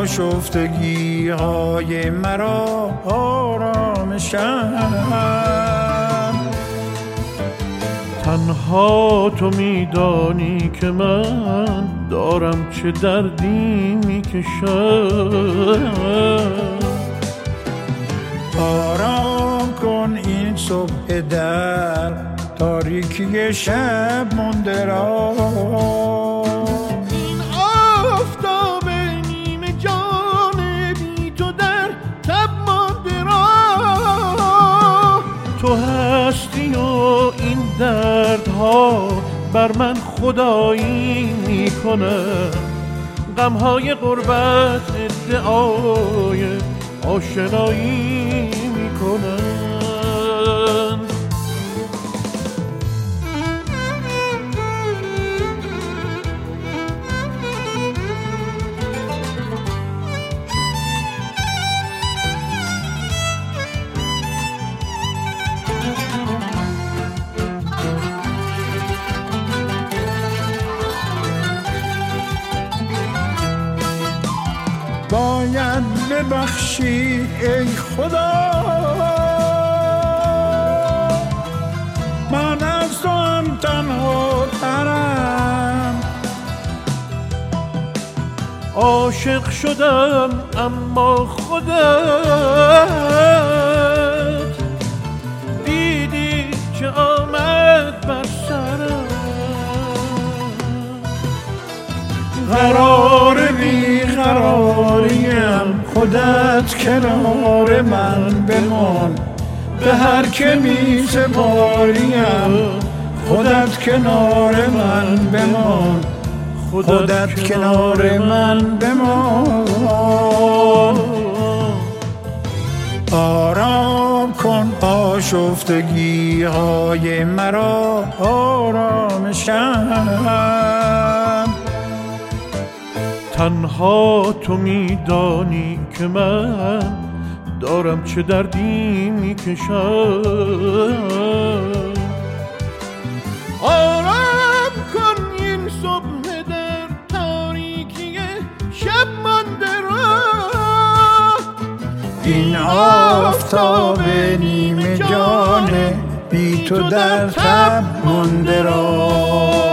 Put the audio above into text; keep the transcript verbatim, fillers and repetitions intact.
آشفتگی های مرا آرامشم. تنها تو میدانی که من دارم چه دردی میکشم. آرام کن این صبح در تاریکی شب مونده را. این آفتاب نیمه جان بی تو در تب مانده را. تو هستی و این دردها بر من خدایی میکنه. غمهای غربت ادعای آشنایی میکنن. باید ببخشی ای خدا، من از تو هم تنها ترم. عاشق شدم اما خودت دیدی که آمد بر سرم. قرار بی قراریم خودت کنار من بمان. به هر که می سپاریم خودت کنار من بمان. خودت کنار من بمان. آرام کن آشفتگی های مرا آرامشم. تنها تو میدانی که من دارم چه دردی میکشم. آرام کن این صبح در تاریکی شب مانده را. این آفتاب نیمه جان بی تو در تب مانده را.